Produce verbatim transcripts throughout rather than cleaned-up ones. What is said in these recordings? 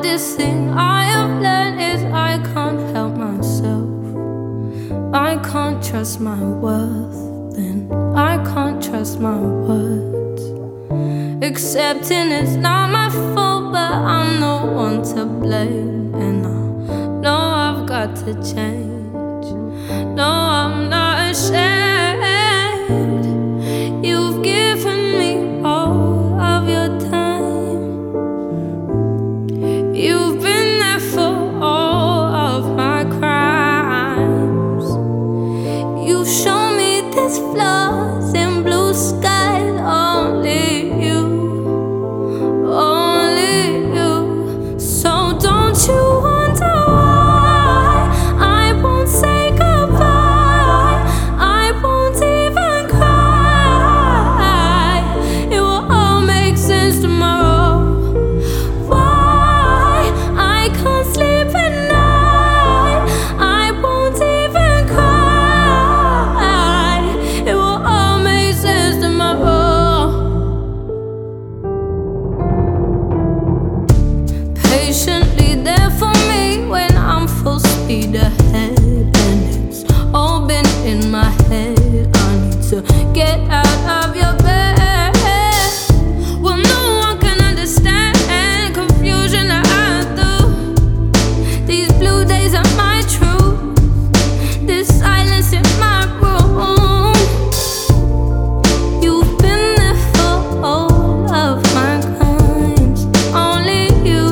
hardest thing I have learned is I can't help myself. I can't trust my worth, then I can't trust my words. Accepting it's not my fault, but I'm no one to blame. And I know I've got to change. No, I'm not ashamed. You've given me all of your time. You've been there for all of my crimes. You show me there's flaws in blue skies. Only you, only you. So don't you wonder why I won't say goodbye. I won't even cry. It will all make sense tomorrow. Why I can't sleep at night. I won't even cry. It will all make sense tomorrow. Patiently there for me when I'm full speed ahead, and it's all been in my head. I need to get out of your bed. Well, no one can understand confusion that I do. These blue days are my truth. This silence in my room. You've been there for all of my crimes. Only you,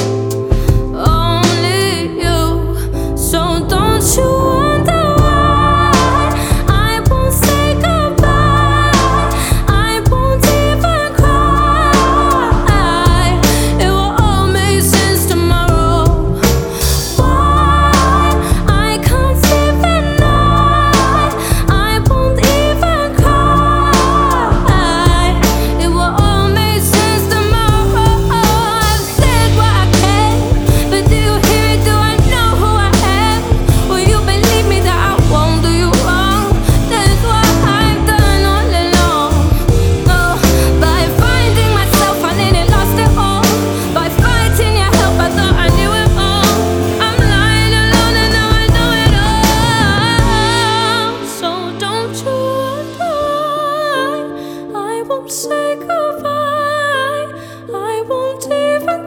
only you. So don't you wonder why I won't say goodbye. I won't even cry. It will all make sense tomorrow. Why I can't sleep at night. I won't even cry. It will all make sense tomorrow. I've said what I can, but do you hear it? Do I know who I am? Will you believe me that I won't do you wrong? That's what I've done all along. No, by finding myself, I nearly lost it all. By fighting your help, I thought I knew it all. I'm lying alone and now I know it all. So don't you wonder why I won't say goodbye. I won't even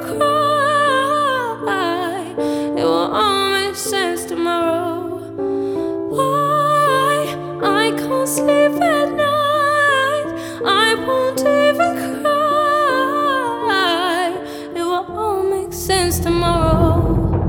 cry. It will all make sense tomorrow. Why I can't sleep at night. I won't even cry. It will all make sense tomorrow.